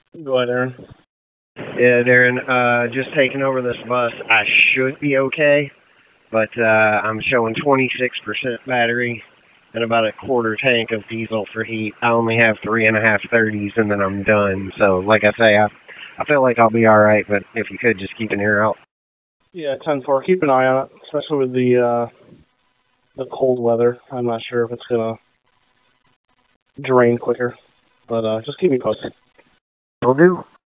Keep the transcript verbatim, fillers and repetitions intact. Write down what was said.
Go ahead, Aaron. Yeah, Darren, uh, just taking over this bus. I should be okay, but uh, I'm showing twenty-six percent battery and about a quarter tank of diesel for heat. I only have three and a half thirties, and then I'm done. So, like I say, I, I feel like I'll be all right, but if you could just keep an ear out. Yeah, ten four. Keep an eye on it, especially with the uh, the cold weather. I'm not sure if it's gonna drain quicker, but uh, just keep me posted. Will do.